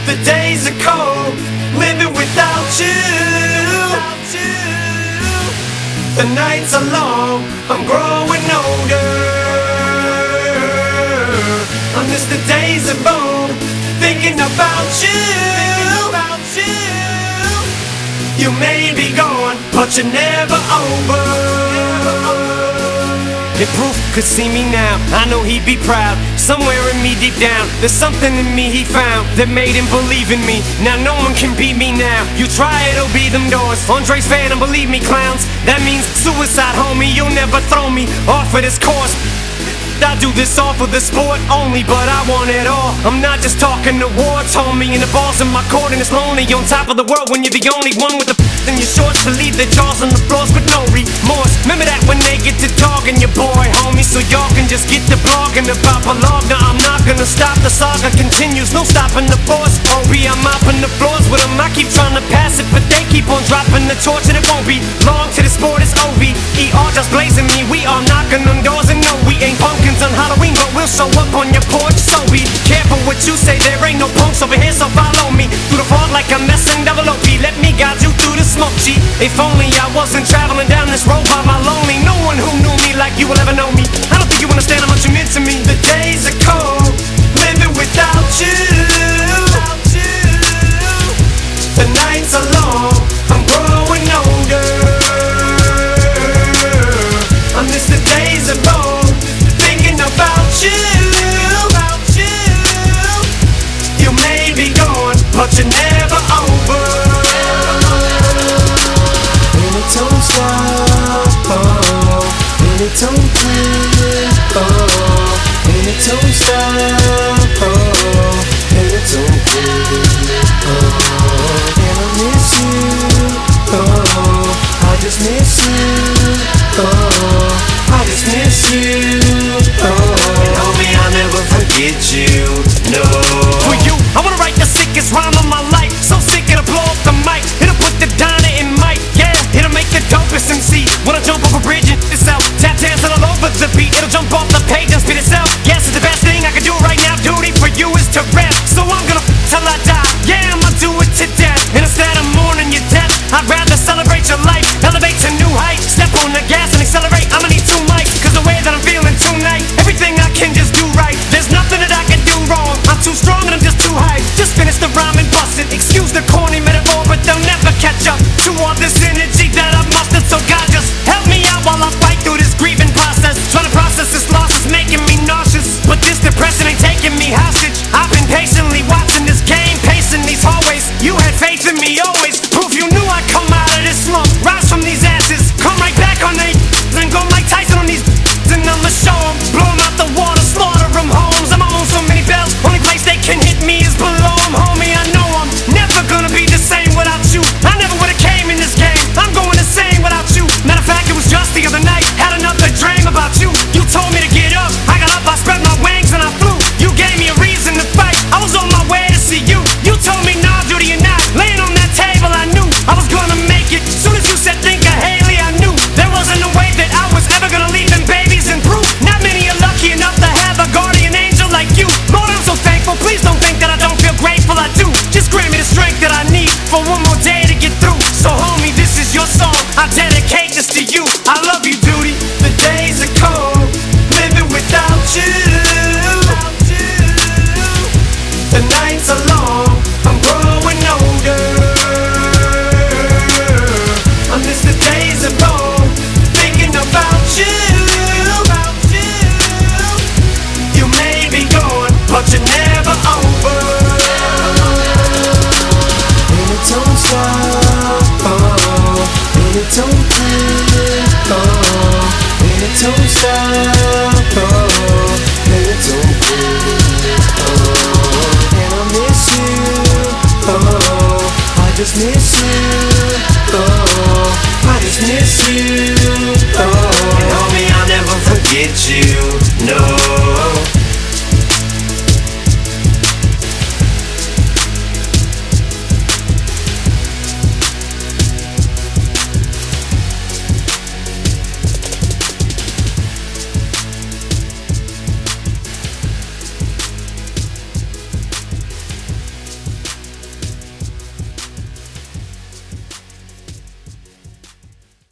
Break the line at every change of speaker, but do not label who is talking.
The days are cold, living without you. The nights are long, I'm growing older. I miss the days of old, thinking about you. You may be gone, but you're never over. If Proof could see me now, I know he'd be proud. Somewhere in me deep down, there's something in me he found that made him believe in me. Now no one can beat me now. You try it, it'll be them doors. Andre's fan, and believe me, clowns, that means suicide, homie. You'll never throw me off of this course. I do this all for the sport only, but I want it all. I'm not just talking awards, homie. And the ball's in my court and it's lonely on top of the world when you're the only one with the in your shorts to leave the jaws on the floors with no remorse. Remember that when they get to talking your boy, homie, so y'all can just get to blogging about my log. Now I'm not gonna stop, the saga continues, no stopping the force. Obi, I'm mopping the floors with them. I keep trying to pass it, but they keep on dropping the torch, and it won't be long to the sport. It's OVER just blazing me. We are knocking on doors, and no, we ain't pumpkins on Halloween, but we'll show up on your porch. So be careful what you say, there ain't no punks over here, so follow me through the fog like I'm messing double OP. Let me guide you through the smoke, G. If only I wasn't traveling down this road by my lonely. No one who knew me like you will ever know me. I don't think you understand how much you meant to me. The days are cold, living without you. The nights are long, I'm growing older. I miss the days of old, thinking about you. You may be gone, but you're never over. And it don't stop, oh, and it don't quit, oh, and it don't stop, oh, and it don't quit, oh. And I miss you, oh, I just miss you, oh, I just miss you, oh. Homie, I'll never forget you, no. For you, I wanna write the sickest rhyme of my life. So sick it'll blow up the mic. It'll put the diner in mic, yeah. It'll make the dopest MC wanna jump off a bridge and itself. Tap dancing all over the beat. It'll jump off the page and spit itself. Yes, it's the best thing I can do right now. Duty for you is to rap. So I'm gonna till I die. Yeah, I'ma do it to death. And instead of mourning your death, I'd rather celebrate your life. Elevate to new heights. Step on the gas and accelerate. I'ma need two mics, cause the way that I'm feeling tonight, everything I can just do right. There's nothing that I can do wrong. I'm too strong and I'm just too hype. Just finish the rhyme and bust it. Excuse the corny metaphor, but they'll never catch up to all this energy that I've mustered. So God, just help me out while I fight through this grieving process. Trying to process this loss is making me nauseous, but this depression ain't taking me hostage. I've been patiently watching this game, pacing these hallways. You had faith in me always. Proof you knew I'd come out of this slump, rise from these ashes, come right back on they and go Mike Tyson on these. And I'ma show 'em, blow 'em out the water, slaughter 'em homes. I'm on so many bells, only place they can hit me is below 'em. Homie, I know I'm never gonna be the same without you. I never would've came in this game, I'm going insane without you. Matter of fact, it was just the other night, had another dream about you. You told me to get up, I got up, I spread my wings and I flew. You gave me a reason to fight, I was on my way to see you. You told me nah, duty or not, laying on that table I knew I was gonna make it. Soon as you said think of Haley, I knew there wasn't a way that I was ever gonna leave them babies in proof. Not many are lucky enough to have a guardian angel like you. Lord, I'm so thankful, please don't think that I don't feel grateful, I do. Just grant me the strength that I need for one more day to get through. So homie, this is your song, I dedicate this to you. I love you, duty. The days are cold, living without you. The nights are long, I'm growing older. I miss the days of old, thinking about you. You may be gone, but you're never over. And it don't stop, oh, and it don't quit, oh, and it don't stop, oh, and it don't quit, oh. And I miss you, oh, I just miss you, oh, I just miss you, oh. And homie, I'll never forget you, no.